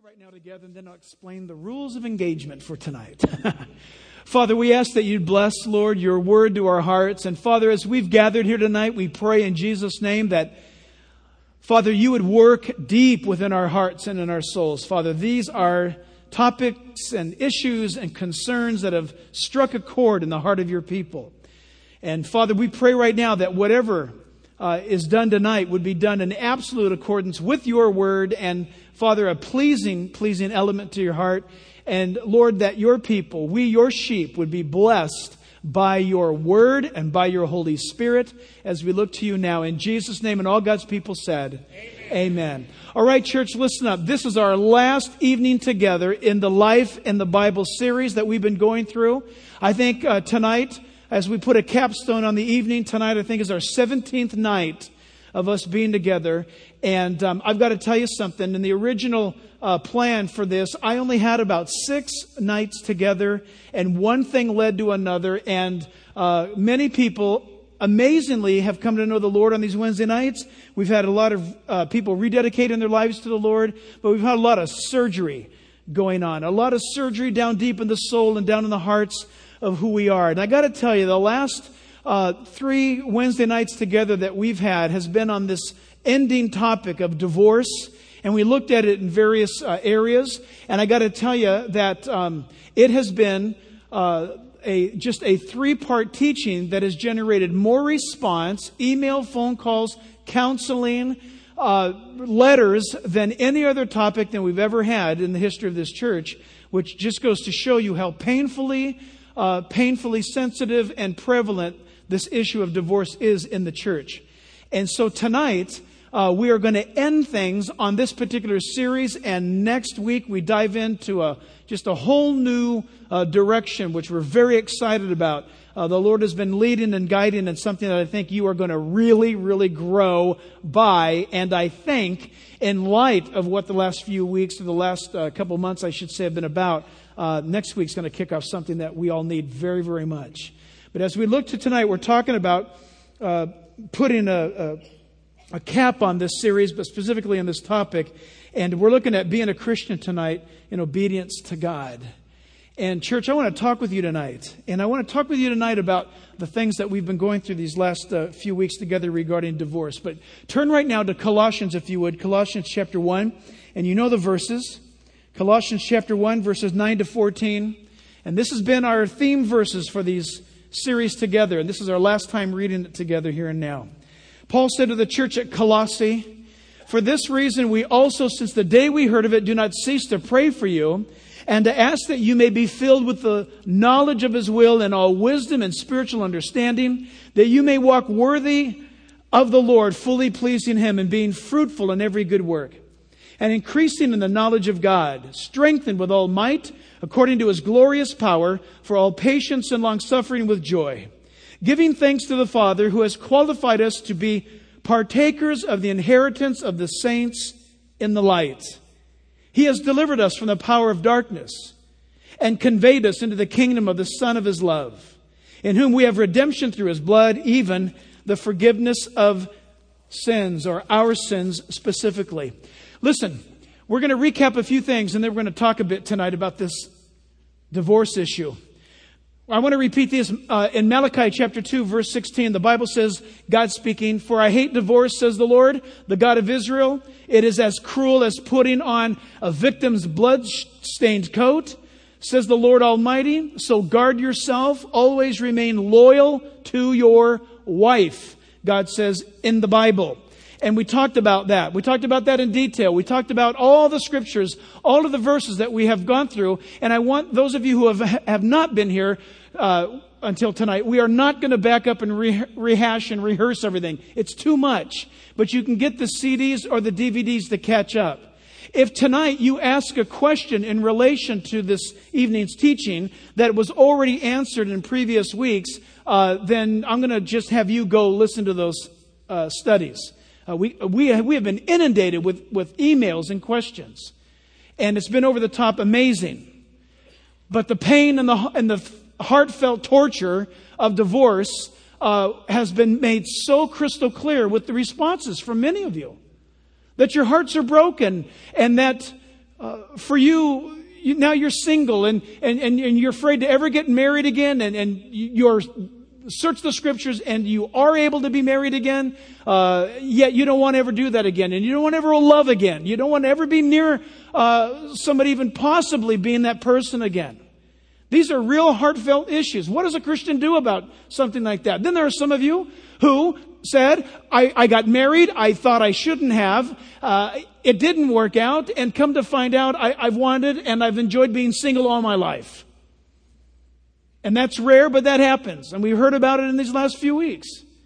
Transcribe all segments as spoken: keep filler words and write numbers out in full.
right now together, and then I'll explain the rules of engagement for tonight. Father, we ask that you'd bless, Lord, your word to our hearts. And Father, as we've gathered here tonight, we pray in Jesus' name that, Father, you would work deep within our hearts and in our souls. Father, these are topics and issues and concerns that have struck a chord in the heart of your people. And Father, we pray right now that whatever uh, is done tonight would be done in absolute accordance with your word, and Father, a pleasing, pleasing element to your heart. And Lord, that your people, we, your sheep, would be blessed by your word and by your Holy Spirit as we look to you now. In Jesus' name, and all God's people said, Amen. Amen. All right, church, listen up. This is our last evening together in the Life in the Bible series that we've been going through. I think uh, tonight, as we put a capstone on the evening, tonight I think is our seventeenth night of us being together. And um, I've got to tell you something. In the original uh, plan for this, I only had about six nights together, and one thing led to another. And uh, many people, amazingly, have come to know the Lord on these Wednesday nights. We've had a lot of uh, people rededicating their lives to the Lord, but we've had a lot of surgery going on. A lot of surgery down deep in the soul and down in the hearts of who we are. And I got to tell you, the last uh, three Wednesday nights together that we've had has been on this ending topic of divorce, and we looked at it in various uh, areas. And I got to tell you that um, it has been uh, a just a three-part teaching that has generated more response, email, phone calls, counseling, uh, letters than any other topic that we've ever had in the history of this church, which just goes to show you how painfully, uh, painfully sensitive and prevalent this issue of divorce is in the church. And so tonight, Uh, we are going to end things on this particular series, and next week we dive into a just a whole new uh, direction, which we're very excited about. Uh, the Lord has been leading and guiding, and something that I think you are going to really, really grow by. And I think, in light of what the last few weeks, or the last uh, couple months, I should say, have been about, uh, next week's going to kick off something that we all need very, very much. But as we look to tonight, we're talking about uh, putting a, a a cap on this series, but specifically on this topic. And we're looking at being a Christian tonight in obedience to God. And church, I want to talk with you tonight. And I want to talk with you tonight about the things that we've been going through these last uh, few weeks together regarding divorce. But turn right now to Colossians, if you would. Colossians chapter one. And you know the verses. Colossians chapter one, verses nine to fourteen. And this has been our theme verses for these series together. And this is our last time reading it together here and now. Paul said to the church at Colossae, "For this reason we also, since the day we heard of it, do not cease to pray for you and to ask that you may be filled with the knowledge of His will and all wisdom and spiritual understanding, that you may walk worthy of the Lord, fully pleasing Him and being fruitful in every good work, and increasing in the knowledge of God, strengthened with all might according to His glorious power, for all patience and long-suffering with joy, giving thanks to the Father who has qualified us to be partakers of the inheritance of the saints in the light. He has delivered us from the power of darkness and conveyed us into the kingdom of the Son of His love, in whom we have redemption through His blood, even the forgiveness of sins, or our sins specifically." Listen, we're going to recap a few things, and then we're going to talk a bit tonight about this divorce issue. I want to repeat this. Uh, in Malachi chapter two, verse sixteen, the Bible says, God speaking, "For I hate divorce, says the Lord, the God of Israel. It is as cruel as putting on a victim's blood-stained coat, says the Lord Almighty. So guard yourself. Always remain loyal to your wife," God says in the Bible. And we talked about that. We talked about that in detail. We talked about all the scriptures, all of the verses that we have gone through. And I want those of you who have, have not been here uh, until tonight, we are not going to back up and re- rehash and rehearse everything. It's too much. But you can get the C Ds or the D V Ds to catch up. If tonight you ask a question in relation to this evening's teaching that was already answered in previous weeks, uh, then I'm going to just have you go listen to those uh, studies. Uh, we we we have been inundated with, with emails and questions, and it's been over the top amazing. But the pain and the and the heartfelt torture of divorce uh, has been made so crystal clear with the responses from many of you, that your hearts are broken, and that uh, for you, you, now you're single and, and, and, and you're afraid to ever get married again, and, and you're search the scriptures and you are able to be married again, uh, yet you don't want to ever do that again, and you don't want to ever love again. You don't want to ever be near uh, somebody even possibly being that person again. These are real heartfelt issues. What does a Christian do about something like that? Then there are some of you who said, I, I got married, I thought I shouldn't have, uh, it didn't work out, and come to find out I, I've wanted and I've enjoyed being single all my life. And that's rare, but that happens. And we heard about it in these last few weeks.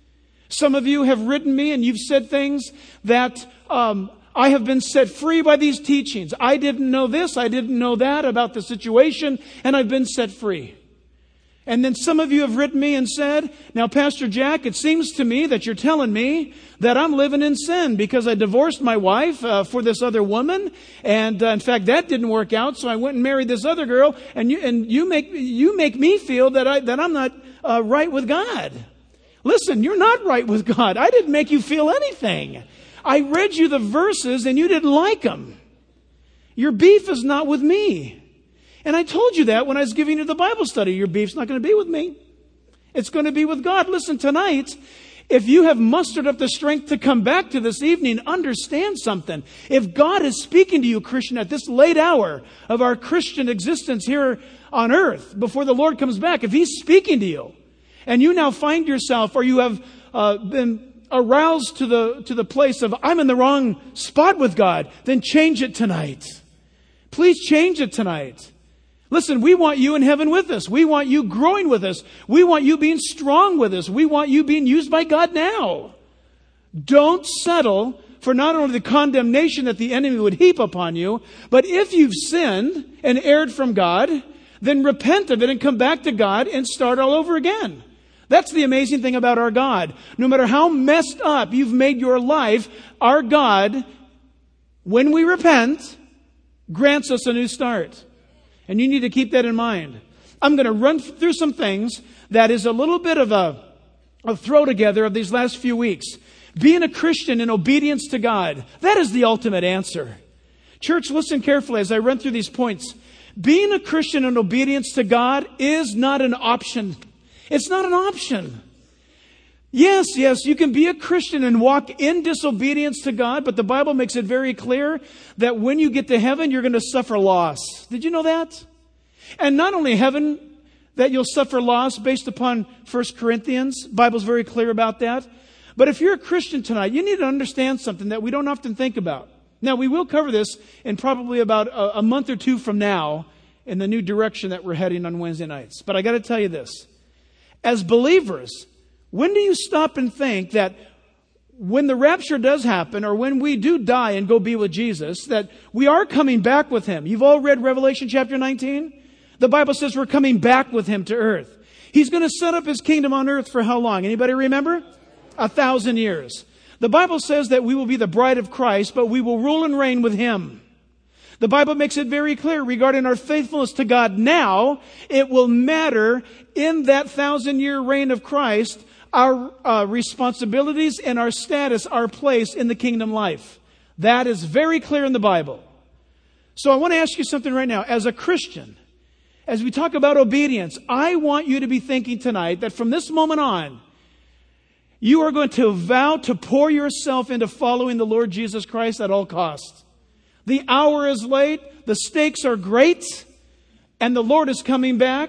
Some of you have written me and you've said things that um, I have been set free by these teachings. I didn't know this, I didn't know that about the situation, and I've been set free. And then some of you have written me and said, now, Pastor Jack, it seems to me that you're telling me that I'm living in sin because I divorced my wife uh, for this other woman. And uh, in fact, that didn't work out. So I went and married this other girl. And you, and you make, you make me feel that I, that I'm not uh, right with God. Listen, you're not right with God. I didn't make you feel anything. I read you the verses and you didn't like them. Your beef is not with me. And I told you that when I was giving you the Bible study. Your beef's not going to be with me. It's going to be with God. Listen, tonight, if you have mustered up the strength to come back to this evening, understand something. If God is speaking to you, Christian, at this late hour of our Christian existence here on earth, before the Lord comes back, if He's speaking to you, and you now find yourself, or you have uh, been aroused to the, to the place of, I'm in the wrong spot with God, then change it tonight. Please change it tonight. Listen, we want you in heaven with us. We want you growing with us. We want you being strong with us. We want you being used by God now. Don't settle for not only the condemnation that the enemy would heap upon you, but if you've sinned and erred from God, then repent of it and come back to God and start all over again. That's the amazing thing about our God. No matter how messed up you've made your life, our God, when we repent, grants us a new start. And you need to keep that in mind. I'm going to run through some things that is a little bit of a, a throw together of these last few weeks. Being a Christian in obedience to God, that is the ultimate answer. Church, listen carefully as I run through these points. Being a Christian in obedience to God is not an option. It's not an option. Yes, yes, you can be a Christian and walk in disobedience to God, but the Bible makes it very clear that when you get to heaven, you're going to suffer loss. Did you know that? And not only heaven, that you'll suffer loss based upon First Corinthians. The Bible's very clear about that. But if you're a Christian tonight, you need to understand something that we don't often think about. Now, we will cover this in probably about a, a month or two from now in the new direction that we're heading on Wednesday nights. But I got to tell you this. As believers, when do you stop and think that when the rapture does happen, or when we do die and go be with Jesus, that we are coming back with Him? You've all read Revelation chapter nineteen? The Bible says we're coming back with Him to earth. He's going to set up His kingdom on earth for how long? Anybody remember? A thousand years. The Bible says that we will be the bride of Christ, but we will rule and reign with Him. The Bible makes it very clear regarding our faithfulness to God now. It will matter in that thousand-year reign of Christ, our uh, responsibilities and our status, our place in the kingdom life. That is very clear in the Bible. So I want to ask you something right now. As a Christian, as we talk about obedience, I want you to be thinking tonight that from this moment on, you are going to vow to pour yourself into following the Lord Jesus Christ at all costs. The hour is late, the stakes are great, and the Lord is coming back.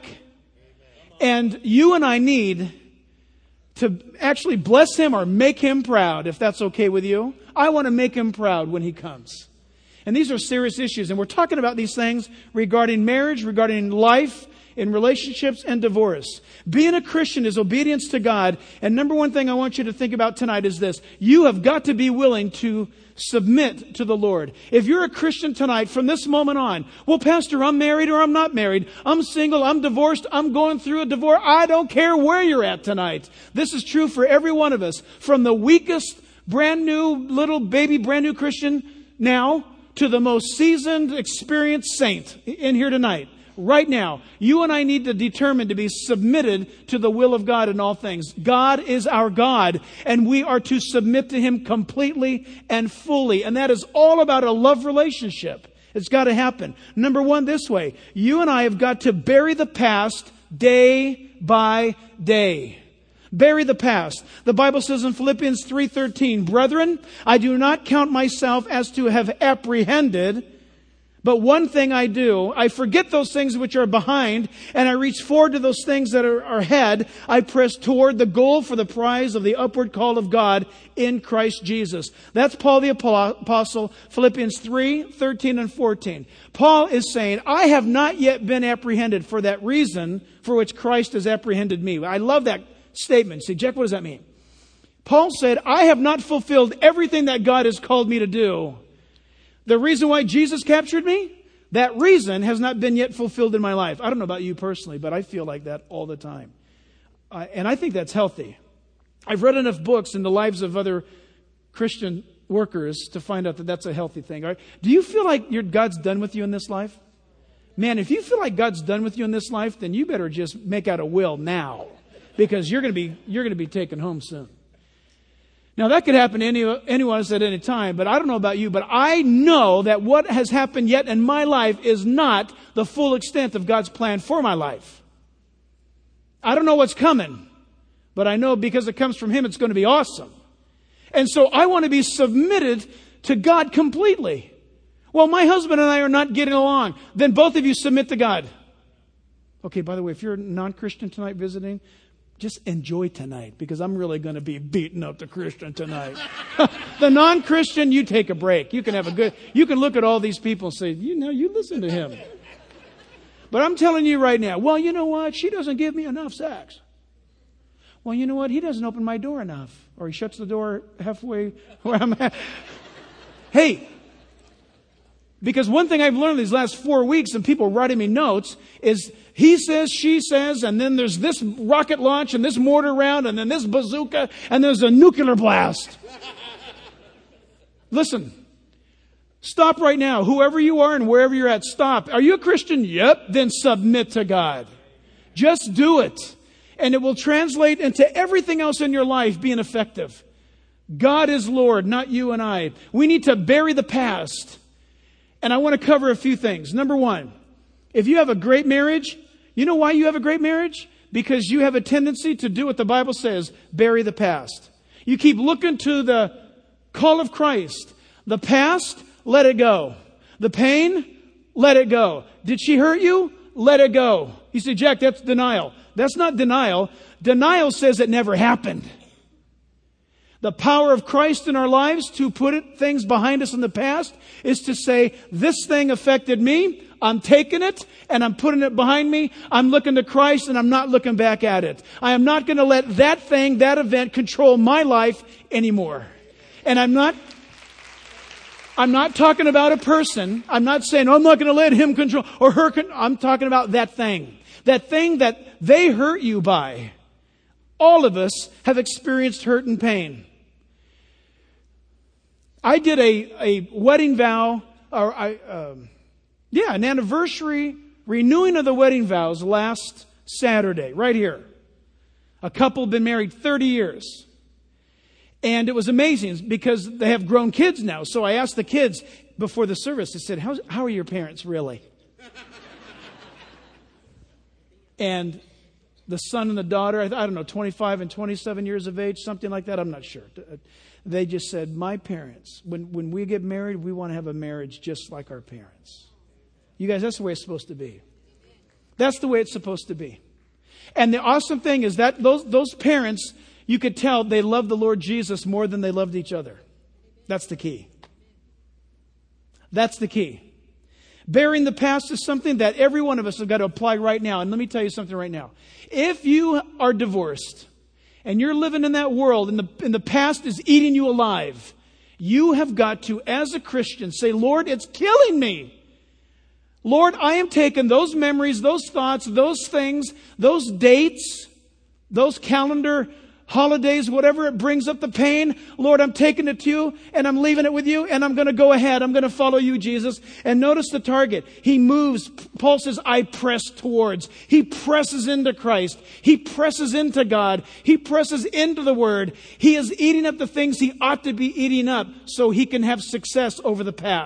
And you and I need to actually bless Him or make Him proud, if that's okay with you. I want to make Him proud when He comes. And these are serious issues. And we're talking about these things regarding marriage, regarding life, in relationships and divorce. Being a Christian is obedience to God. And number one thing I want you to think about tonight is this. You have got to be willing to submit to the Lord. If you're a Christian tonight, from this moment on, well, Pastor, I'm married or I'm not married. I'm single, I'm divorced, I'm going through a divorce. I don't care where you're at tonight. This is true for every one of us. From the weakest, brand new, little baby, brand new Christian now to the most seasoned, experienced saint in here tonight. Right now, you and I need to determine to be submitted to the will of God in all things. God is our God, and we are to submit to Him completely and fully. And that is all about a love relationship. It's got to happen. Number one, this way. You and I have got to bury the past day by day. Bury the past. The Bible says in Philippians three thirteen, "Brethren, I do not count myself as to have apprehended, but one thing I do, I forget those things which are behind, and I reach forward to those things that are ahead. I press toward the goal for the prize of the upward call of God in Christ Jesus." That's Paul the Apostle, Philippians three thirteen and fourteen. Paul is saying, I have not yet been apprehended for that reason for which Christ has apprehended me. I love that statement. See, Jack, what does that mean? Paul said, I have not fulfilled everything that God has called me to do. The reason why Jesus captured me, that reason has not been yet fulfilled in my life. I don't know about you personally, but I feel like that all the time. Uh, and I think that's healthy. I've read enough books in the lives of other Christian workers to find out that that's a healthy thing. All right? Do you feel like your God's done with you in this life? Man, if you feel like God's done with you in this life, then you better just make out a will now, because you're going to be you're going to be taken home soon. Now, that could happen to any, anyone at any time, but I don't know about you, but I know that what has happened yet in my life is not the full extent of God's plan for my life. I don't know what's coming, but I know because it comes from Him, it's going to be awesome. And so I want to be submitted to God completely. Well, my husband and I are not getting along. Then both of you submit to God. Okay, by the way, if you're a non-Christian tonight visiting, just enjoy tonight, because I'm really going to be beating up the Christian tonight. The non-Christian, you take a break. You can have a good, you can look at all these people and say, you know, you listen to him. But I'm telling you right now, well, you know what? She doesn't give me enough sex. Well, you know what? He doesn't open my door enough. Or he shuts the door halfway where I'm at. Hey, because one thing I've learned these last four weeks, and people writing me notes, is he says, she says, and then there's this rocket launch, and this mortar round, and then this bazooka, and there's a nuclear blast. Listen, stop right now. Whoever you are and wherever you're at, stop. Are you a Christian? Yep. Then submit to God. Just do it. And it will translate into everything else in your life being effective. God is Lord, not you and I. We need to bury the past. And I want to cover a few things. Number one, if you have a great marriage, you know why you have a great marriage? Because you have a tendency to do what the Bible says, bury the past. You keep looking to the call of Christ. The past, let it go. The pain, let it go. Did she hurt you? Let it go. You say, Jack, that's denial. That's not denial. Denial says it never happened. The power of Christ in our lives to put it, things behind us in the past is to say, this thing affected me. I'm taking it and I'm putting it behind me. I'm looking to Christ and I'm not looking back at it. I am not going to let that thing, that event control my life anymore. And I'm not, I'm not talking about a person. I'm not saying, oh, I'm not going to let him control or her. Con-. I'm talking about that thing, that thing that they hurt you by. All of us have experienced hurt and pain. I did a, a wedding vow, or I, um, yeah, an anniversary renewing of the wedding vows last Saturday, right here. A couple had been married thirty years. And it was amazing because they have grown kids now. So I asked the kids before the service, I said, how, how are your parents really? And the son and the daughter, I don't know, twenty-five and twenty-seven years of age, something like that. I'm not sure. They just said, my parents, when, when we get married, we want to have a marriage just like our parents. You guys, that's the way it's supposed to be. That's the way it's supposed to be. And the awesome thing is that those, those parents, you could tell they loved the Lord Jesus more than they loved each other. That's the key. That's the key. Burying the past is something that every one of us have got to apply right now. And let me tell you something right now. If you are divorced and you're living in that world and the, and the past is eating you alive, you have got to, as a Christian, say, Lord, it's killing me. Lord, I am taking those memories, those thoughts, those things, those dates, those calendar holidays, whatever it brings up the pain. Lord, I'm taking it to you and I'm leaving it with you and I'm going to go ahead. I'm going to follow you, Jesus. And notice the target. He moves. Paul says, I press towards. He presses into Christ. He presses into God. He presses into the Word. He is eating up the things he ought to be eating up so he can have success over the past.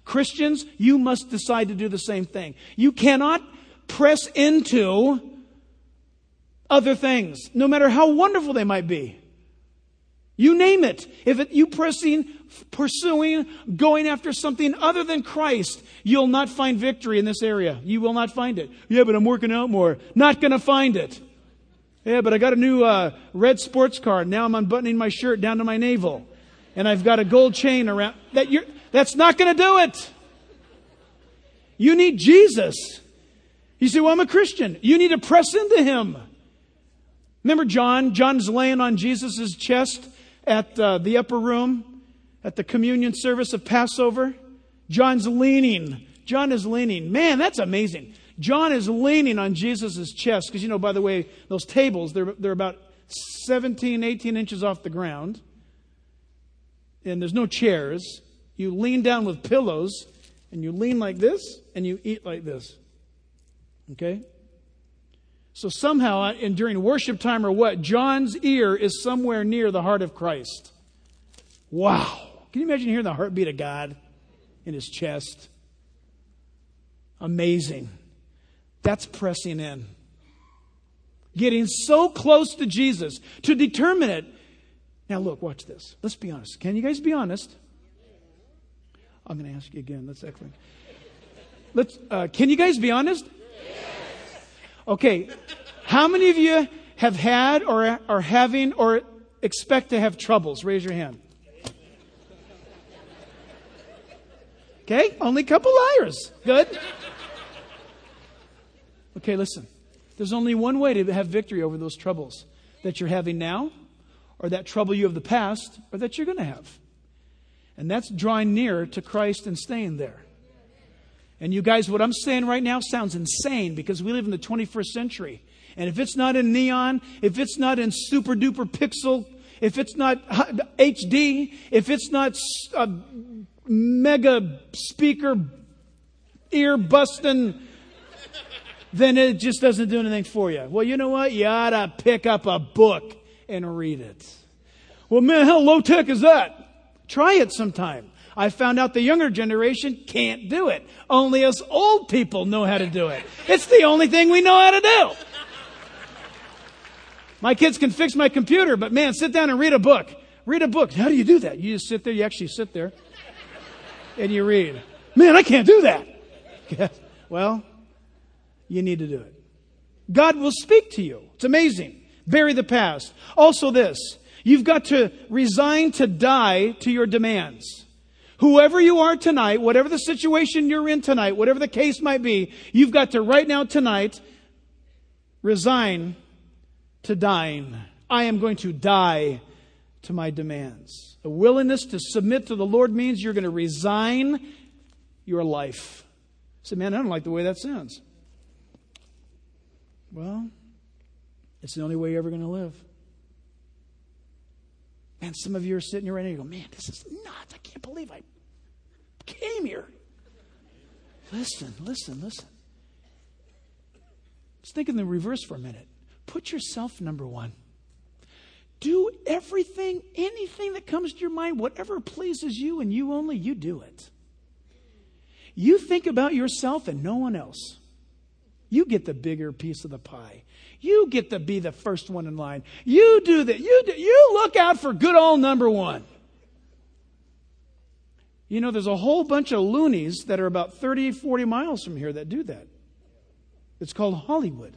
Christians, you must decide to do the same thing. You cannot press into other things, no matter how wonderful they might be. You name it. If it, you pressing, pursuing, going after something other than Christ, you'll not find victory in this area. You will not find it. Yeah, but I'm working out more. Not going to find it. Yeah, but I got a new uh, red sports car. Now I'm unbuttoning my shirt down to my navel. And I've got a gold chain around. That you're, that's not going to do it. You need Jesus. You say, well, I'm a Christian. You need to press into Him. Remember John? John's laying on Jesus' chest at uh, the upper room at the communion service of Passover. John's leaning. John is leaning. Man, that's amazing. John is leaning on Jesus' chest. Because, you know, by the way, those tables, they're, they're about seventeen, eighteen inches off the ground. And there's no chairs. You lean down with pillows. And you lean like this. And you eat like this. Okay? So somehow, and during worship time or what, John's ear is somewhere near the heart of Christ. Wow. Can you imagine hearing the heartbeat of God in his chest? Amazing. That's pressing in. Getting so close to Jesus to determine it. Now look, watch this. Let's be honest. Can you guys be honest? I'm going to ask you again. Let's excellent. Let's. Uh, can you guys be honest? Okay, how many of you have had or are having or expect to have troubles? Raise your hand. Okay, only a couple liars. Good. Okay, listen. There's only one way to have victory over those troubles that you're having now, or that trouble you have the past, or that you're going to have. And that's drawing near to Christ and staying there. And you guys, what I'm saying right now sounds insane because we live in the twenty-first century. And if it's not in neon, if it's not in super duper pixel, if it's not H D, if it's not a mega speaker ear busting, then it just doesn't do anything for you. Well, you know what? You ought to pick up a book and read it. Well, man, how low tech is that? Try it sometime. I found out the younger generation can't do it. Only us old people know how to do it. It's the only thing we know how to do. My kids can fix my computer, but man, sit down and read a book. Read a book. How do you do that? You just sit there. You actually sit there and you read. Man, I can't do that. Well, you need to do it. God will speak to you. It's amazing. Bury the past. Also this, you've got to resign to die to your demands. Whoever you are tonight, whatever the situation you're in tonight, whatever the case might be, you've got to right now tonight resign to dying. I am going to die to my demands. A willingness to submit to the Lord means you're going to resign your life. I said, man, I don't like the way that sounds. Well, it's the only way you're ever going to live. Man, some of you are sitting here right now and you go, man, this is nuts. I can't believe I came here. Listen, listen, listen. Let's think in the reverse for a minute. Put yourself number one. Do everything, anything that comes to your mind, whatever pleases you and you only, you do it. You think about yourself and no one else. You get the bigger piece of the pie. You get to be the first one in line. You do that. You do, you look out for good old number one. You know, there's a whole bunch of loonies that are about thirty, forty miles from here that do that. It's called Hollywood.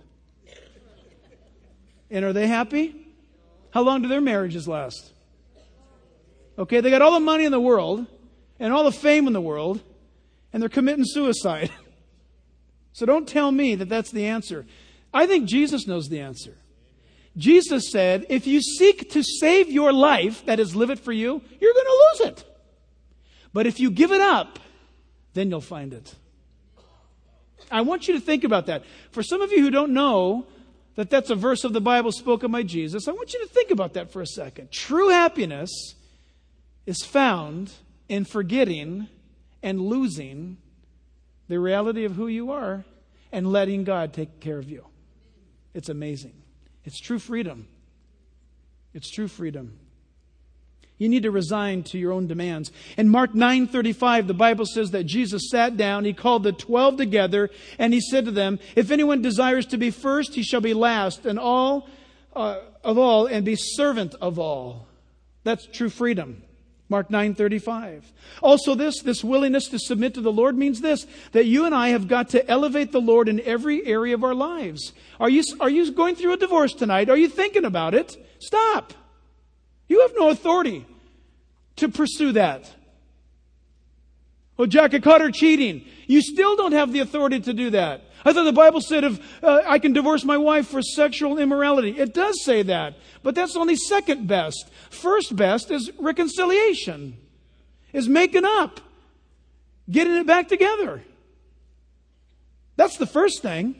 And are they happy? How long do their marriages last? Okay, they got all the money in the world and all the fame in the world, and they're committing suicide. So don't tell me that that's the answer. I think Jesus knows the answer. Jesus said, if you seek to save your life, that is, live it for you, you're going to lose it. But if you give it up, then you'll find it. I want you to think about that. For some of you who don't know that that's a verse of the Bible spoken by Jesus, I want you to think about that for a second. True happiness is found in forgetting and losing the reality of who you are and letting God take care of you. It's amazing. It's true freedom. It's true freedom. You need to resign to your own demands. In Mark nine thirty-five, the Bible says that Jesus sat down, He called the twelve together, and He said to them, if anyone desires to be first, he shall be last, and all uh, of all, and be servant of all. That's true freedom. Mark nine thirty-five. Also this, this willingness to submit to the Lord means this, that you and I have got to elevate the Lord in every area of our lives. Are you, are you going through a divorce tonight? Are you thinking about it? Stop. You have no authority to pursue that. Oh, Jack, I caught her cheating. You still don't have the authority to do that. I thought the Bible said if uh, I can divorce my wife for sexual immorality. It does say that. But that's only second best. First best is reconciliation. Is making up. Getting it back together. That's the first thing.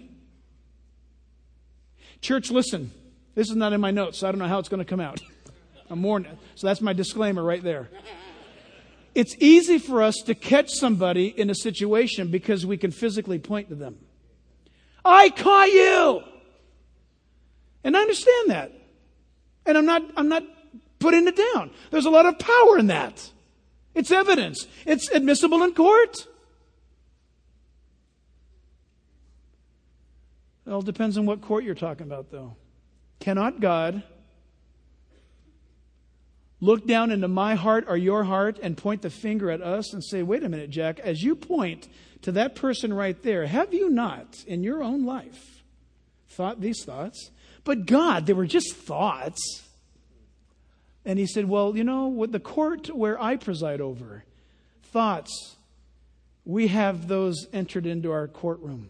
Church, listen. This is not in my notes, so I don't know how it's going to come out. I'm warning. So that's my disclaimer right there. It's easy for us to catch somebody in a situation because we can physically point to them. I caught you! And I understand that. And I'm not, I'm not putting it down. There's a lot of power in that. It's evidence. It's admissible in court. It all depends on what court you're talking about, though. Cannot God look down into my heart or your heart and point the finger at us and say, wait a minute, Jack, as you point to that person right there, have you not in your own life thought these thoughts? But God, they were just thoughts. And He said, well, you know, with the court where I preside over, thoughts, we have those entered into our courtroom.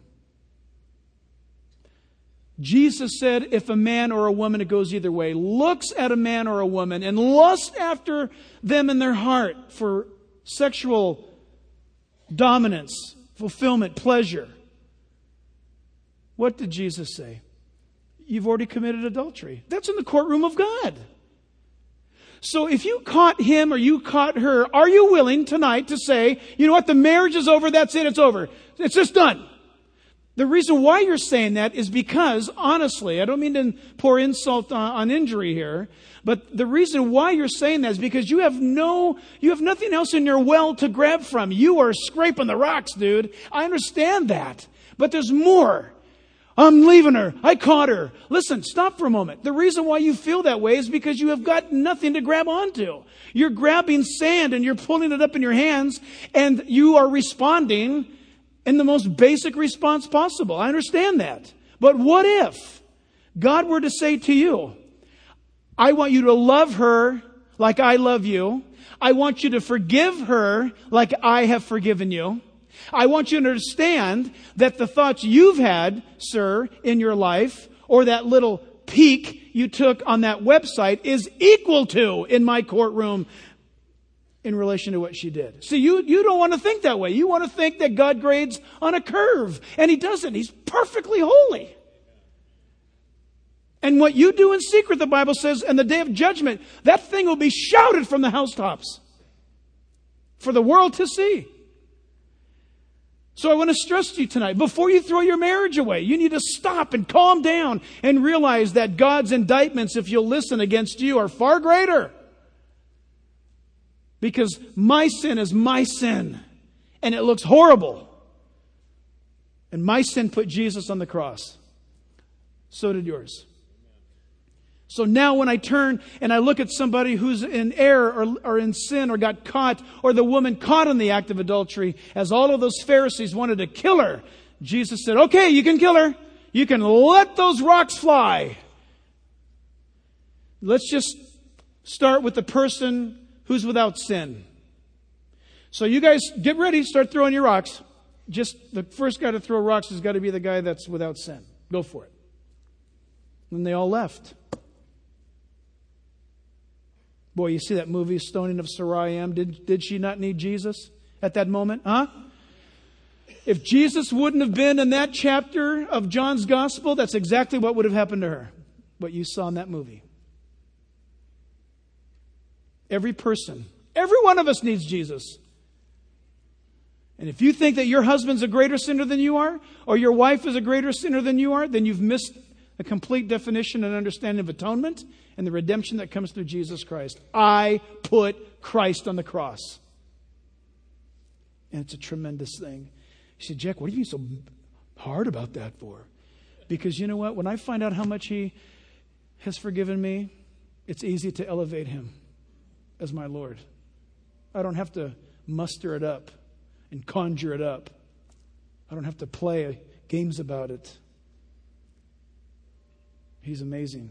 Jesus said, if a man or a woman, it goes either way, looks at a man or a woman and lusts after them in their heart for sexual dominance, fulfillment, pleasure. What did Jesus say? You've already committed adultery. That's in the courtroom of God. So if you caught him or you caught her, are you willing tonight to say, you know what, the marriage is over, that's it, it's over. It's just done. The reason why you're saying that is because, honestly, I don't mean to pour insult on, on injury here, but the reason why you're saying that is because you have no, you have nothing else in your well to grab from. You are scraping the rocks, dude. I understand that. But there's more. I'm leaving her. I caught her. Listen, stop for a moment. The reason why you feel that way is because you have got nothing to grab onto. You're grabbing sand and you're pulling it up in your hands and you are responding in the most basic response possible. I understand that. But what if God were to say to you, I want you to love her like I love you. I want you to forgive her like I have forgiven you. I want you to understand that the thoughts you've had, sir, in your life, or that little peek you took on that website is equal to in my courtroom in relation to what she did. See, you, you don't want to think that way. You want to think that God grades on a curve. And He doesn't. He's perfectly holy. And what you do in secret, the Bible says, in the day of judgment, that thing will be shouted from the housetops for the world to see. So I want to stress to you tonight, before you throw your marriage away, you need to stop and calm down and realize that God's indictments, if you'll listen, against you are far greater. Because my sin is my sin. And it looks horrible. And my sin put Jesus on the cross. So did yours. So now when I turn and I look at somebody who's in error or, or in sin or got caught, or the woman caught in the act of adultery, as all of those Pharisees wanted to kill her, Jesus said, okay, you can kill her. You can let those rocks fly. Let's just start with the person who's without sin. So you guys get ready, start throwing your rocks. Just the first guy to throw rocks has got to be the guy that's without sin. Go for it. And they all left. Boy, you see that movie, Stoning of Sarai. Did, did she not need Jesus at that moment? Huh? If Jesus wouldn't have been in that chapter of John's Gospel, that's exactly what would have happened to her. What you saw in that movie. Every person, every one of us needs Jesus. And if you think that your husband's a greater sinner than you are, or your wife is a greater sinner than you are, then you've missed a complete definition and understanding of atonement and the redemption that comes through Jesus Christ. I put Christ on the cross. And it's a tremendous thing. You say, Jack, what are you being so hard about that for? Because you know what? When I find out how much He has forgiven me, it's easy to elevate Him as my Lord. I don't have to muster it up and conjure it up. I don't have to play games about it. He's amazing.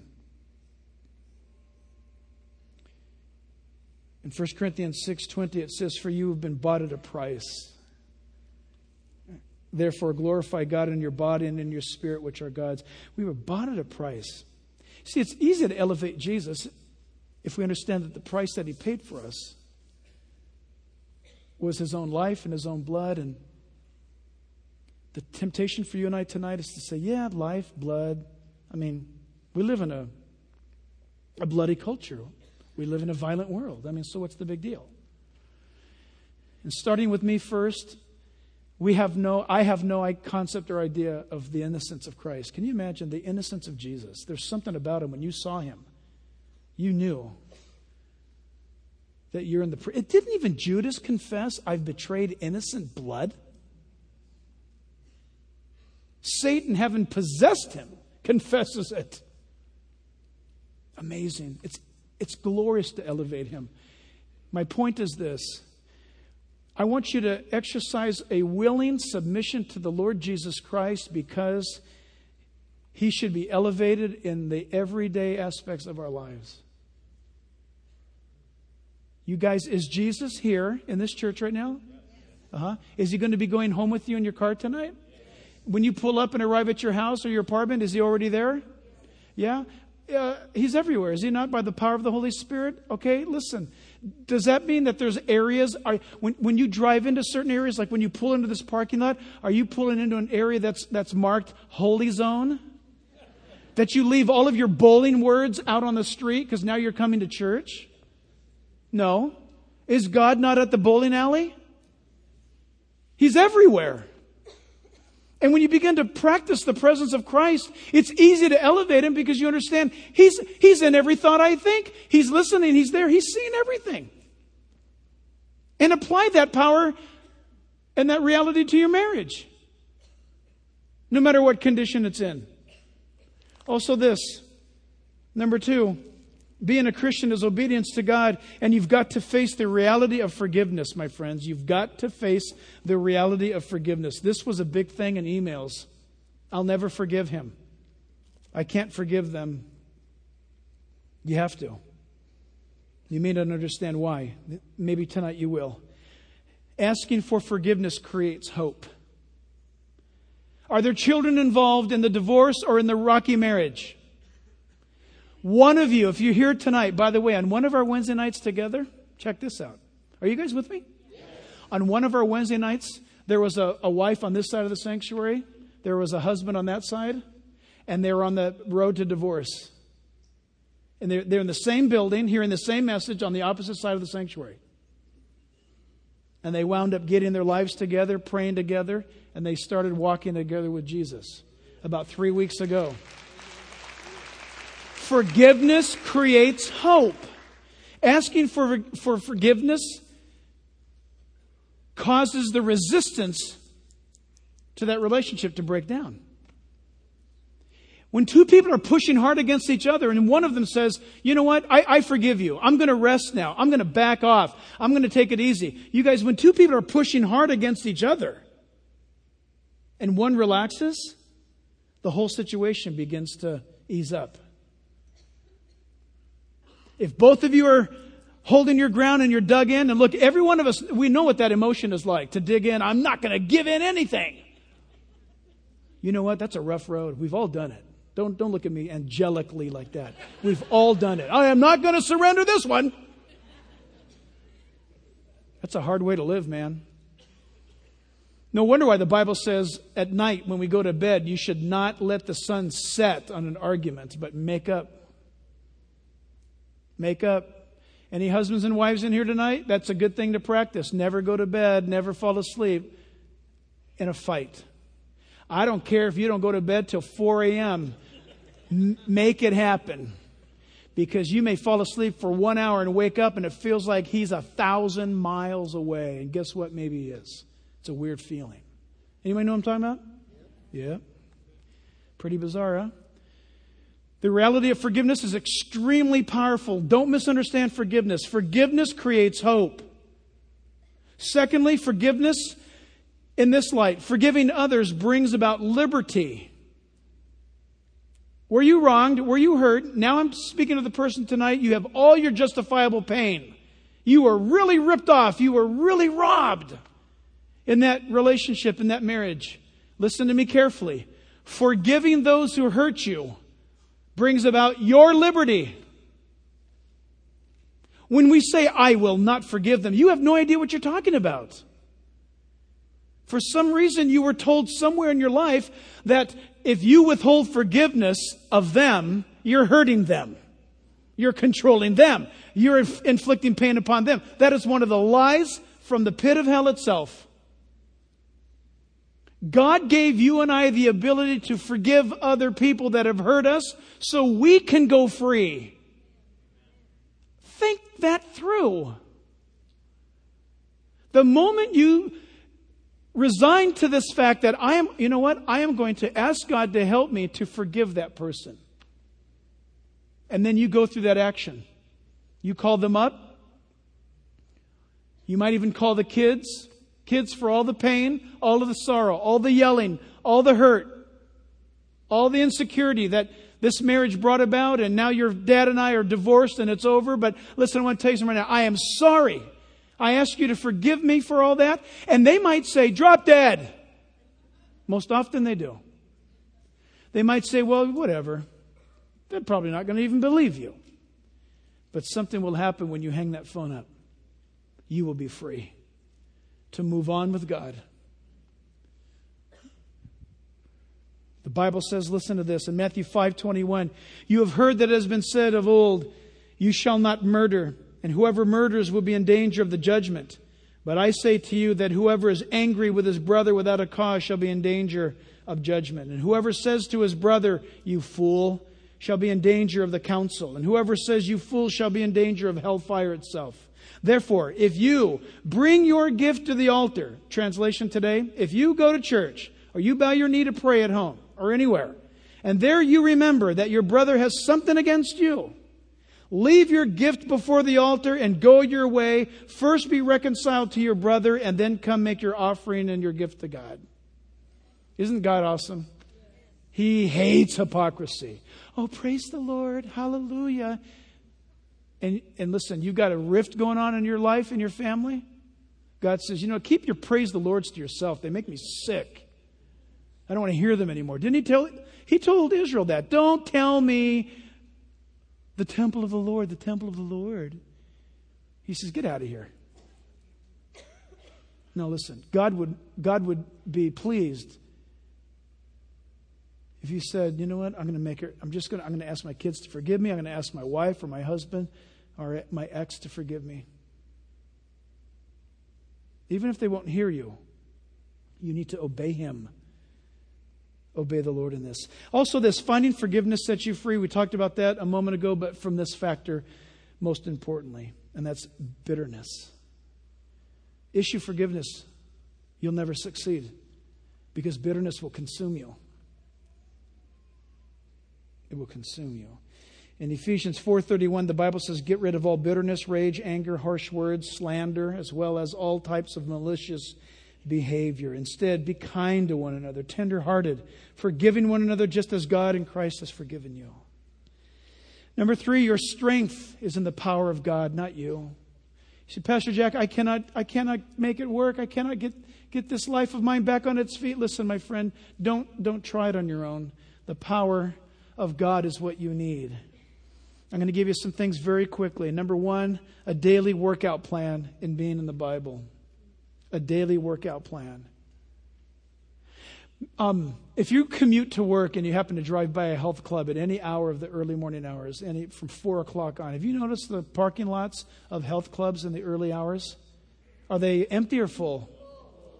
In First Corinthians six twenty, it says, for you have been bought at a price. Therefore, glorify God in your body and in your spirit, which are God's. We were bought at a price. See, it's easy to elevate Jesus if we understand that the price that He paid for us was His own life and His own blood. And the temptation for you and I tonight is to say, yeah, life, blood. I mean, we live in a, a bloody culture. We live in a violent world. I mean, so what's the big deal? And starting with me first, we have no, I have no concept or idea of the innocence of Christ. Can you imagine the innocence of Jesus? There's something about Him. When you saw Him, you knew that you're in the... It didn't even Judas confess, I've betrayed innocent blood? Satan, having possessed him, confesses it. Amazing. It's, it's glorious to elevate Him. My point is this. I want you to exercise a willing submission to the Lord Jesus Christ because He should be elevated in the everyday aspects of our lives. You guys, is Jesus here in this church right now? Uh-huh. Is He going to be going home with you in your car tonight? When you pull up and arrive at your house or your apartment, is He already there? Yeah? Uh, he's everywhere, is He not, by the power of the Holy Spirit? Okay, listen. Does that mean that there's areas, are, when, when you drive into certain areas, like when you pull into this parking lot, are you pulling into an area that's, that's marked holy zone? That you leave all of your bowling words out on the street because now you're coming to church? No. Is God not at the bowling alley? He's everywhere. And when you begin to practice the presence of Christ, it's easy to elevate Him because you understand He's, he's in every thought I think. He's listening. He's there. He's seeing everything. And apply that power and that reality to your marriage, no matter what condition it's in. Also this, number two, being a Christian is obedience to God, and you've got to face the reality of forgiveness, my friends. You've got to face the reality of forgiveness. This was a big thing in emails. I'll never forgive him. I can't forgive them. You have to. You may not understand why. Maybe tonight you will. Asking for forgiveness creates hope. Are there children involved in the divorce or in the rocky marriage? One of you, if you're here tonight, by the way, on one of our Wednesday nights together, check this out. Are you guys with me? Yes. On one of our Wednesday nights, there was a, a wife on this side of the sanctuary. There was a husband on that side. And they were on the road to divorce. And they're, they're in the same building, hearing the same message on the opposite side of the sanctuary. And they wound up getting their lives together, praying together, and they started walking together with Jesus about three weeks ago. Forgiveness creates hope. Asking for, for forgiveness causes the resistance to that relationship to break down. When two people are pushing hard against each other and one of them says, you know what, I, I forgive you. I'm going to rest now. I'm going to back off. I'm going to take it easy. You guys, when two people are pushing hard against each other and one relaxes, the whole situation begins to ease up. If both of you are holding your ground and you're dug in, and look, every one of us, we know what that emotion is like, to dig in. I'm not going to give in anything. You know what? That's a rough road. We've all done it. Don't, don't look at me angelically like that. We've all done it. I am not going to surrender this one. That's a hard way to live, man. No wonder why the Bible says at night when we go to bed, you should not let the sun set on an argument, but make up. Make up. Any husbands and wives in here tonight? That's a good thing to practice. Never go to bed, never fall asleep in a fight. I don't care if you don't go to bed till four a.m. M- make it happen. Because you may fall asleep for one hour and wake up and it feels like he's a thousand miles away. And guess what? Maybe he is. It's a weird feeling. Anybody know what I'm talking about? Yeah. Pretty bizarre, huh? The reality of forgiveness is extremely powerful. Don't misunderstand forgiveness. Forgiveness creates hope. Secondly, forgiveness in this light, forgiving others brings about liberty. Were you wronged? Were you hurt? Now I'm speaking to the person tonight. You have all your justifiable pain. You were really ripped off. You were really robbed in that relationship, in that marriage. Listen to me carefully. Forgiving those who hurt you brings about your liberty. When we say, I will not forgive them, you have no idea what you're talking about. For some reason, you were told somewhere in your life that if you withhold forgiveness of them, you're hurting them. You're controlling them. You're inf- inflicting pain upon them. That is one of the lies from the pit of hell itself. God gave you and I the ability to forgive other people that have hurt us so we can go free. Think that through. The moment you resign to this fact that I am, you know what, I am going to ask God to help me to forgive that person. And then you go through that action. You call them up. You might even call the kids. Kids for all the pain, all of the sorrow, all the yelling, all the hurt, all the insecurity that this marriage brought about, and now your dad and I are divorced and it's over. But listen, I want to tell you something right now. I am sorry. I ask you to forgive me for all that. And they might say, drop dead. Most often they do. They might say, well, whatever. They're probably not going to even believe you. But something will happen when you hang that phone up. You will be free to move on with God. The Bible says, listen to this, in Matthew five twenty-one, you have heard that it has been said of old, you shall not murder, and whoever murders will be in danger of the judgment. But I say to you that whoever is angry with his brother without a cause shall be in danger of judgment. And whoever says to his brother, you fool, shall be in danger of the council. And whoever says, you fool, shall be in danger of hellfire itself. Therefore, if you bring your gift to the altar, translation today, if you go to church, or you bow your knee to pray at home, or anywhere, and there you remember that your brother has something against you, leave your gift before the altar and go your way. First be reconciled to your brother, and then come make your offering and your gift to God. Isn't God awesome? He hates hypocrisy. Oh, praise the Lord. Hallelujah. And, and listen, you've got a rift going on in your life, in your family. God says, you know, keep your praise the Lords to yourself. They make me sick. I don't want to hear them anymore. Didn't he tell? He told Israel that. Don't tell me the temple of the Lord, the temple of the Lord. He says, get out of here. No, listen, God would, God would be pleased if you said, you know what, I'm going to make her, I'm just going to, I'm going to ask my kids to forgive me. I'm going to ask my wife or my husband or my ex to forgive me. Even if they won't hear you, you need to obey him. Obey the Lord in this. Also, this finding forgiveness sets you free. We talked about that a moment ago, but from this factor, most importantly, and that's bitterness. Issue forgiveness. You'll never succeed because bitterness will consume you. It will consume you. In Ephesians four thirty-one, the Bible says, get rid of all bitterness, rage, anger, harsh words, slander, as well as all types of malicious behavior. Instead, be kind to one another, tender-hearted, forgiving one another just as God in Christ has forgiven you. Number three, your strength is in the power of God, not you. You say, Pastor Jack, I cannot, I cannot make it work. I cannot get, get this life of mine back on its feet. Listen, my friend, don't, don't try it on your own. The power of God is what you need. I'm going to give you some things very quickly. Number one, a daily workout plan in being in the Bible. A daily workout plan. Um, if you commute to work and you happen to drive by a health club at any hour of the early morning hours, any from four o'clock on, have you noticed the parking lots of health clubs in the early hours? Are they empty or full?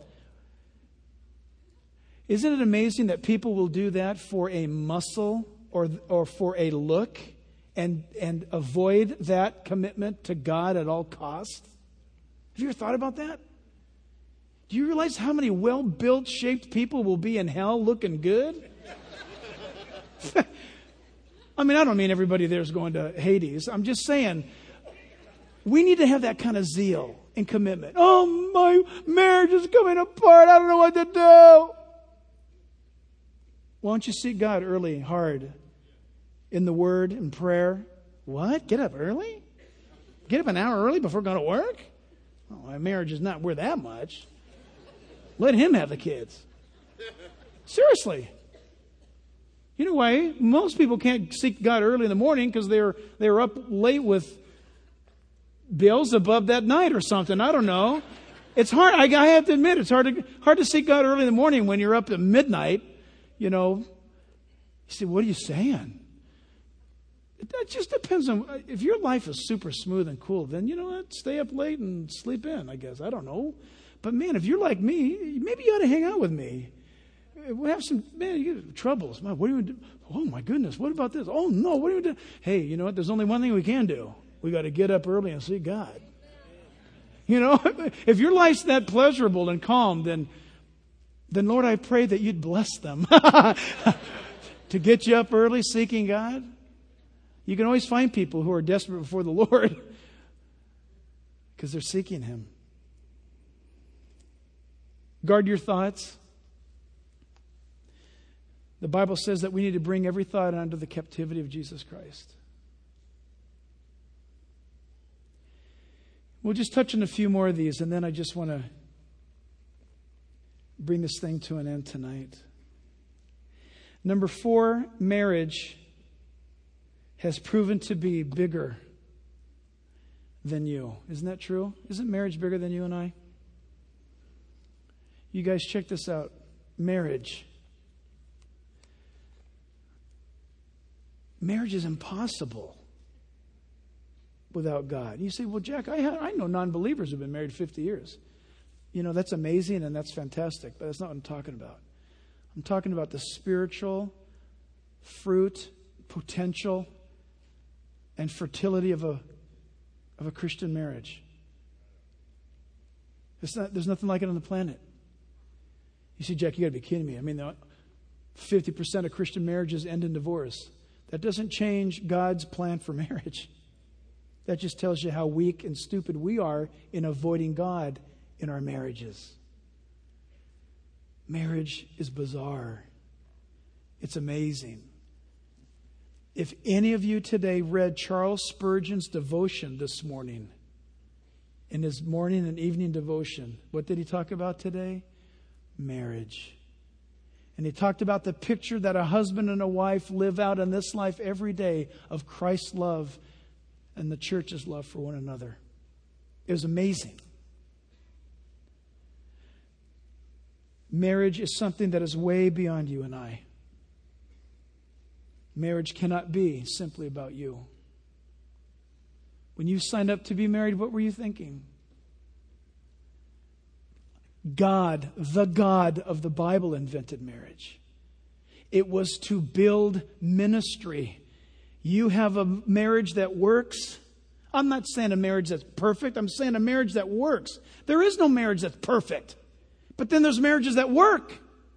Isn't it amazing that people will do that for a muscle or, or for a look and, and avoid that commitment to God at all costs? Have you ever thought about that? Do you realize how many well-built, shaped people will be in hell looking good? I mean, I don't mean everybody there is going to Hades. I'm just saying, we need to have that kind of zeal and commitment. Oh, my marriage is coming apart. I don't know what to do. Why don't you seek God early, hard, in the Word and prayer? What? Get up early? Get up an hour early before going to work? Oh, my marriage is not worth that much. Let him have the kids. Seriously. You know why? Most people can't seek God early in the morning because they're they're up late with Beelzebub that night or something. I don't know. It's hard. I, I have to admit, it's hard to hard to seek God early in the morning when you're up at midnight. You know, you say, what are you saying? It just depends on, if your life is super smooth and cool, then you know what? Stay up late and sleep in, I guess. I don't know. But man, if you're like me, maybe you ought to hang out with me. We have some, man, you get troubles. Man, what do you do? Oh my goodness, what about this? Oh no, what do you do? Hey, you know what? There's only one thing we can do. We got to get up early and see God. You know, if your life's that pleasurable and calm, then, then Lord, I pray that you'd bless them to get you up early seeking God. You can always find people who are desperate before the Lord because they're seeking Him. Guard your thoughts. The Bible says that we need to bring every thought under the captivity of Jesus Christ. We'll just touch on a few more of these, and then I just want to bring this thing to an end tonight. Number four, marriage has proven to be bigger than you. Isn't that true? Isn't marriage bigger than you and I? You guys check this out. Marriage. Marriage is impossible without God. You say, well, Jack, I, I know non-believers who've been married fifty years. You know, that's amazing and that's fantastic, but that's not what I'm talking about. I'm talking about the spiritual fruit, potential, and fertility of a of a Christian marriage. It's not, there's nothing like it on the planet. You see, Jack, you got to be kidding me. I mean, fifty percent of Christian marriages end in divorce. That doesn't change God's plan for marriage. That just tells you how weak and stupid we are in avoiding God in our marriages. Marriage is bizarre. It's amazing. If any of you today read Charles Spurgeon's devotion this morning, in his morning and evening devotion, what did he talk about today? Marriage. And he talked about the picture that a husband and a wife live out in this life every day of Christ's love and the church's love for one another. It was amazing. Marriage is something that is way beyond you and I. Marriage cannot be simply about you. When you signed up to be married, what were you thinking? God, the God of the Bible, invented marriage. It was to build ministry. You have a marriage that works. I'm not saying a marriage that's perfect. I'm saying a marriage that works. There is no marriage that's perfect. But then there's marriages that work.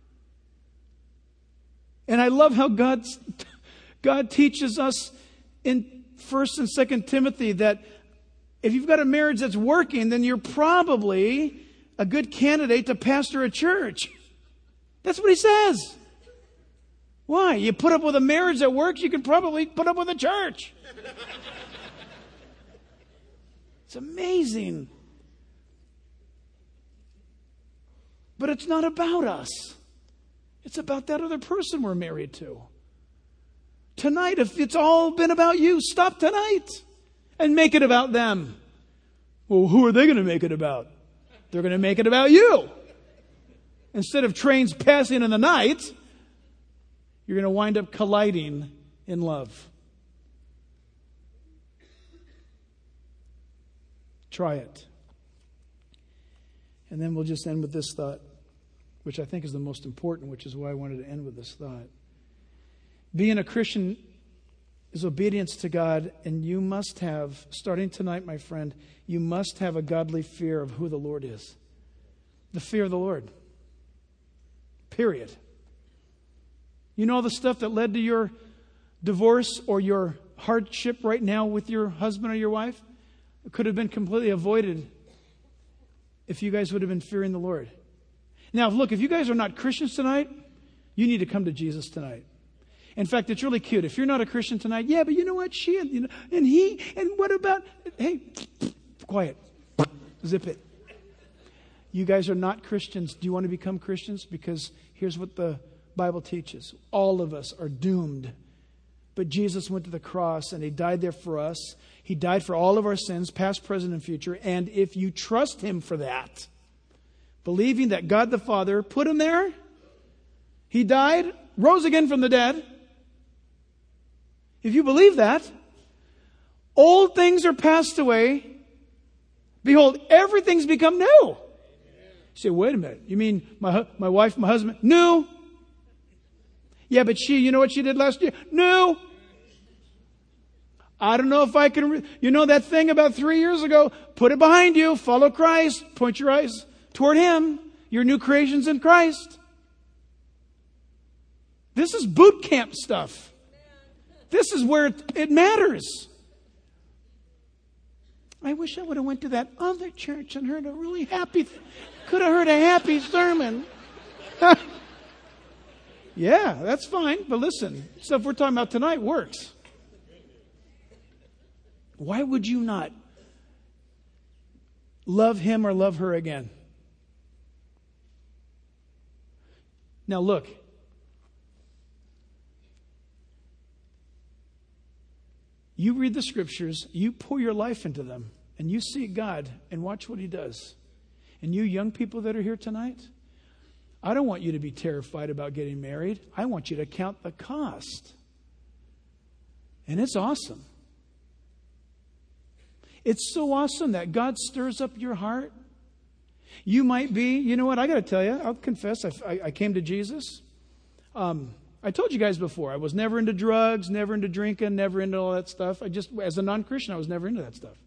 And I love how God's, God teaches us in First and Second Timothy that if you've got a marriage that's working, then you're probably a good candidate to pastor a church. That's what he says. Why? You put up with a marriage that works, you can probably put up with a church. It's amazing. But it's not about us. It's about that other person we're married to. Tonight, if it's all been about you, stop tonight and make it about them. Well, who are they going to make it about? They're going to make it about you. Instead of trains passing in the night, you're going to wind up colliding in love. Try it. And then we'll just end with this thought, which I think is the most important, which is why I wanted to end with this thought. Being a Christian is obedience to God, and you must have, starting tonight, my friend, you must have a godly fear of who the Lord is. The fear of the Lord. Period. You know the stuff that led to your divorce or your hardship right now with your husband or your wife? It could have been completely avoided if you guys would have been fearing the Lord. Now, look, if you guys are not Christians tonight, you need to come to Jesus tonight. In fact, it's really cute. If you're not a Christian tonight, yeah, but you know what? She and, you know, and he, and what about, hey, quiet. Zip it. You guys are not Christians. Do you want to become Christians? Because here's what the Bible teaches. All of us are doomed. But Jesus went to the cross and He died there for us. He died for all of our sins, past, present, and future. And if you trust Him for that, believing that God the Father put Him there, He died, rose again from the dead. If you believe that, old things are passed away. Behold, everything's become new. You say, wait a minute. You mean my my wife, my husband? New. Yeah, but she, you know what she did last year? New. I don't know if I can, re- you know that thing about three years ago? Put it behind you. Follow Christ. Point your eyes toward Him. Your new creations in Christ. This is boot camp stuff. This is where it, it matters. I wish I would have went to that other church and heard a really happy, th- could have heard a happy sermon. Yeah, that's fine. But listen, stuff we're talking about tonight works. Why would you not love him or love her again? Now look. You read the scriptures, you pour your life into them, and you see God and watch what He does. And you young people that are here tonight, I don't want you to be terrified about getting married. I want you to count the cost. And it's awesome. It's so awesome that God stirs up your heart. You might be, you know what, I got to tell you, I'll confess, I, I, I came to Jesus. Um, I told you guys before, I was never into drugs, never into drinking, never into all that stuff. I just, as a non-Christian, I was never into that stuff.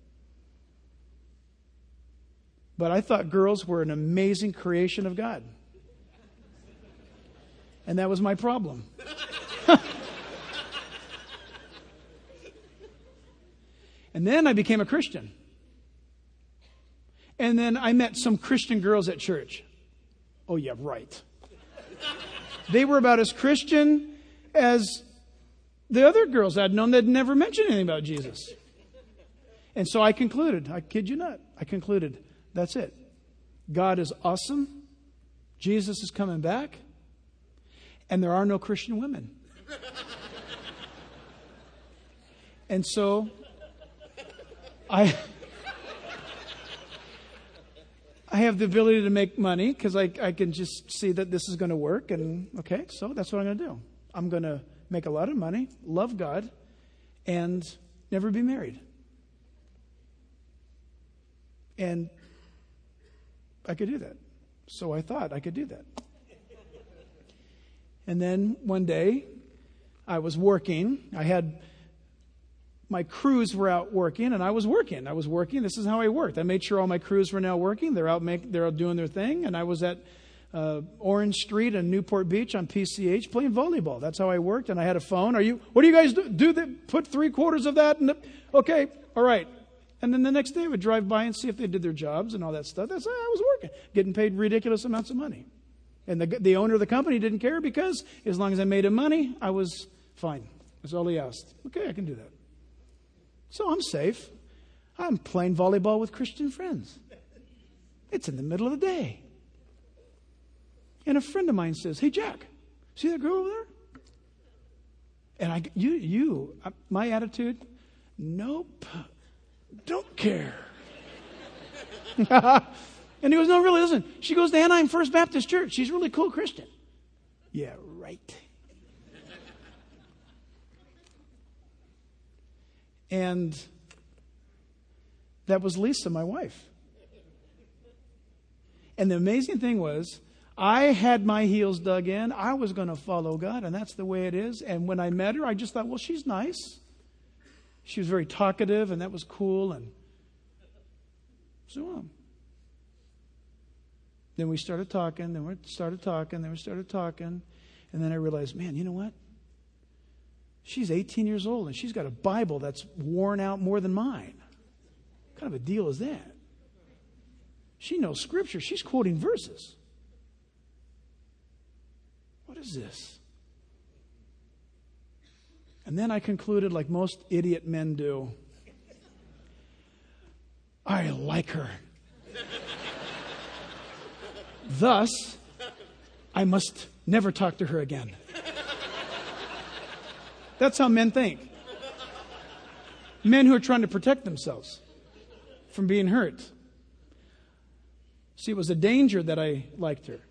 But I thought girls were an amazing creation of God. And that was my problem. And then I became a Christian. And then I met some Christian girls at church. Oh, yeah, right. They were about as Christian as the other girls I'd known that never mentioned anything about Jesus. And so I concluded, I kid you not, I concluded, that's it. God is awesome. Jesus is coming back. And there are no Christian women. And so I I have the ability to make money because I, I can just see that this is going to work. And okay, so that's what I'm going to do. I'm going to make a lot of money, love God, and never be married. And I could do that. So I thought I could do that. And then one day I was working. I had my crews were out working, and I was working. I was working. This is how I worked. I made sure all my crews were now working. They're out make, they're out doing their thing. And I was at uh, Orange Street in Newport Beach on P C H playing volleyball. That's how I worked. And I had a phone. Are you? What do you guys do? Do the, put three quarters of that in the, okay, all right. And then the next day I would drive by and see if they did their jobs and all that stuff. That's how I was working, getting paid ridiculous amounts of money. And the the owner of the company didn't care because as long as I made him money, I was fine. That's all he asked. Okay, I can do that. So I'm safe. I'm playing volleyball with Christian friends. It's in the middle of the day. And a friend of mine says, hey, Jack, see that girl over there? And I, you, you, my attitude, nope, don't care. And he goes, no, really, listen, she goes to Anaheim First Baptist Church. She's a really cool Christian. Yeah, right. And that was Lisa, my wife. And the amazing thing was, I had my heels dug in. I was going to follow God, and that's the way it is. And when I met her, I just thought, well, she's nice. She was very talkative, and that was cool. And so on. Then we started talking, then we started talking, then we started talking. And then I realized, man, you know what? She's eighteen years old, and she's got a Bible that's worn out more than mine. What kind of a deal is that? She knows Scripture. She's quoting verses. What is this? And then I concluded, like most idiot men do, I like her. Thus, I must never talk to her again. That's how men think. Men who are trying to protect themselves from being hurt. See, it was a danger that I liked her.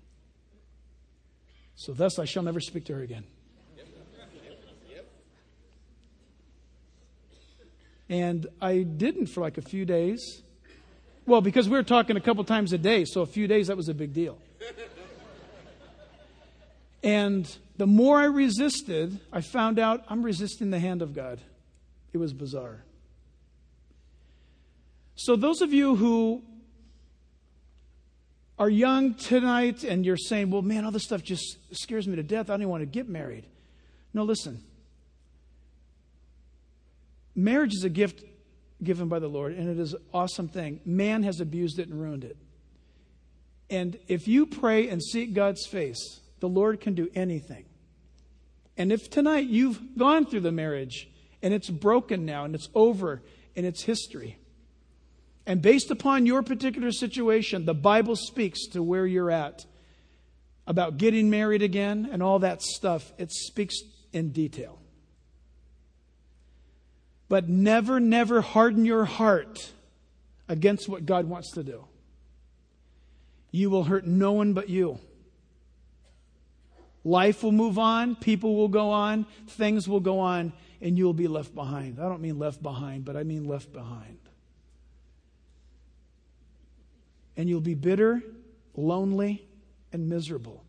So thus I shall never speak to her again. And I didn't for like a few days. Well, because we were talking a couple times a day, so a few days, that was a big deal. And the more I resisted, I found out I'm resisting the hand of God. It was bizarre. So those of you who are young tonight and you're saying, well, man, all this stuff just scares me to death. I don't even want to get married. No, listen. Marriage is a gift given by the Lord, and it is an awesome thing. Man has abused it and ruined it. And if you pray and seek God's face, the Lord can do anything. And if tonight you've gone through the marriage and it's broken now and it's over and it's history, and based upon your particular situation, the Bible speaks to where you're at about getting married again and all that stuff. It speaks in detail. But never, never harden your heart against what God wants to do. You will hurt no one but you. Life will move on, people will go on, things will go on, and you will be left behind. I don't mean left behind, but I mean left behind. And you'll be bitter, lonely, and miserable.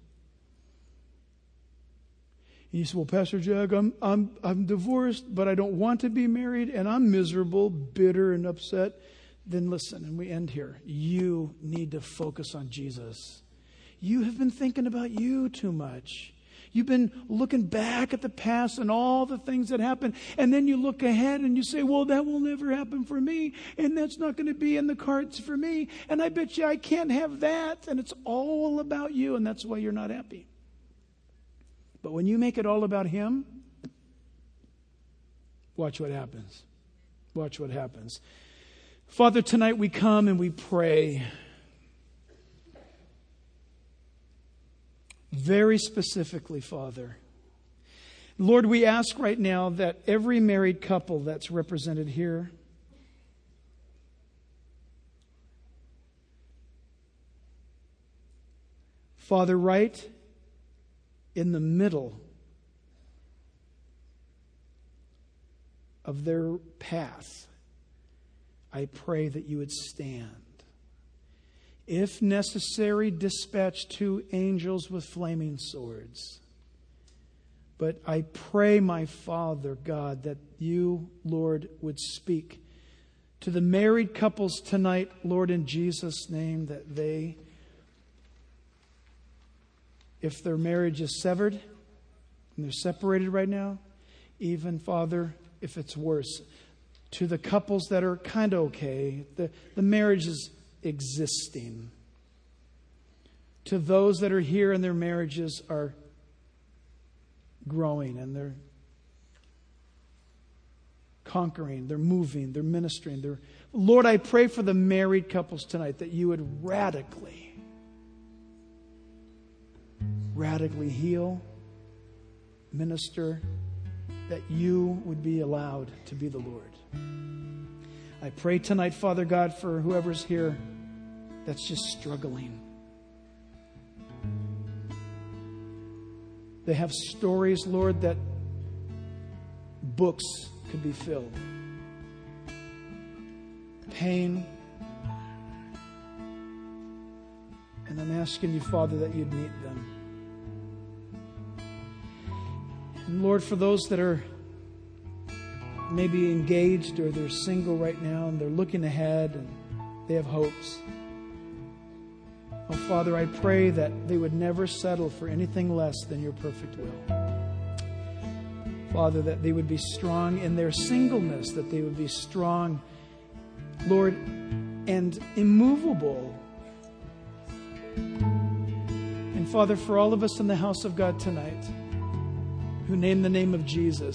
And you say, well, Pastor Jack, I'm, I'm, I'm divorced, but I don't want to be married, and I'm miserable, bitter, and upset. Then listen, and we end here. You need to focus on Jesus. You have been thinking about you too much. You've been looking back at the past and all the things that happened. And then you look ahead and you say, well, that will never happen for me. And that's not going to be in the cards for me. And I bet you I can't have that. And it's all about you. And that's why you're not happy. But when you make it all about Him, watch what happens. Watch what happens. Father, tonight we come and we pray very specifically, Father. Lord, we ask right now that every married couple that's represented here, Father, right in the middle of their path, I pray that you would stand. If necessary, dispatch two angels with flaming swords. But I pray, my Father, God, that you, Lord, would speak to the married couples tonight, Lord, in Jesus' name, that they, if their marriage is severed and they're separated right now, even, Father, if it's worse, to the couples that are kind of okay, the, the marriage is existing. To those that are here and their marriages are growing and they're conquering, they're moving, they're ministering. They're, Lord, I pray for the married couples tonight that you would radically, radically heal, minister, that you would be allowed to be the Lord. I pray tonight, Father God, for whoever's here that's just struggling. They have stories, Lord, that books could be filled. Pain And I'm asking you, Father, that you'd meet them. And Lord, for those that are maybe engaged or they're single right now and they're looking ahead and they have hopes. Oh, Father, I pray that they would never settle for anything less than your perfect will. Father, that they would be strong in their singleness, that they would be strong, Lord, and immovable. And Father, for all of us in the house of God tonight who name the name of Jesus,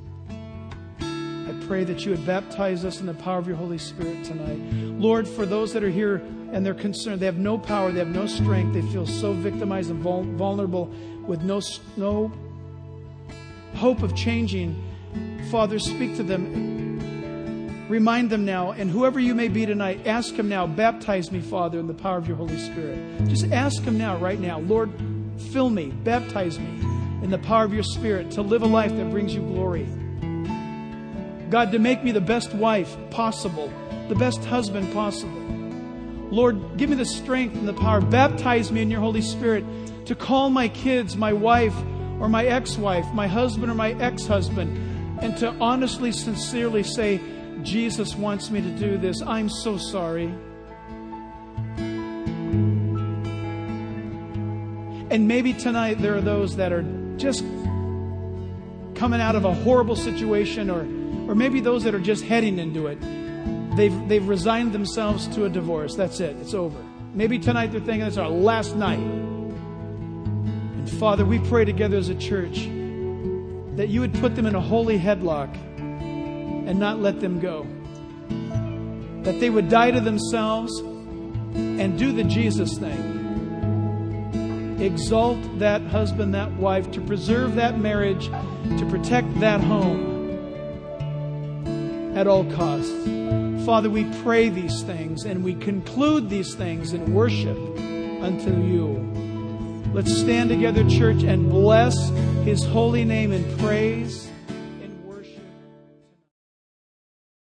I pray that you would baptize us in the power of your Holy Spirit tonight. Lord, for those that are here and they're concerned, they have no power, they have no strength, they feel so victimized and vul- vulnerable with no, no hope of changing. Father, speak to them. Remind them now, and whoever you may be tonight, ask him now, baptize me, Father, in the power of your Holy Spirit. Just ask him now, right now, Lord, fill me, baptize me in the power of your Spirit to live a life that brings you glory. God, to make me the best wife possible, the best husband possible. Lord, give me the strength and the power. Baptize me in your Holy Spirit to call my kids my wife or my ex-wife, my husband or my ex-husband, and to honestly, sincerely say, Jesus wants me to do this. I'm so sorry. And maybe tonight there are those that are just coming out of a horrible situation, or or maybe those that are just heading into it. They've they've resigned themselves to a divorce. That's it. It's over. Maybe tonight they're thinking it's our last night. And Father, we pray together as a church that you would put them in a holy headlock and not let them go. That they would die to themselves and do the Jesus thing. Exalt that husband, that wife, to preserve that marriage, to protect that home at all costs. Father, we pray these things and we conclude these things in worship unto you. Let's stand together, church, and bless his holy name in praise.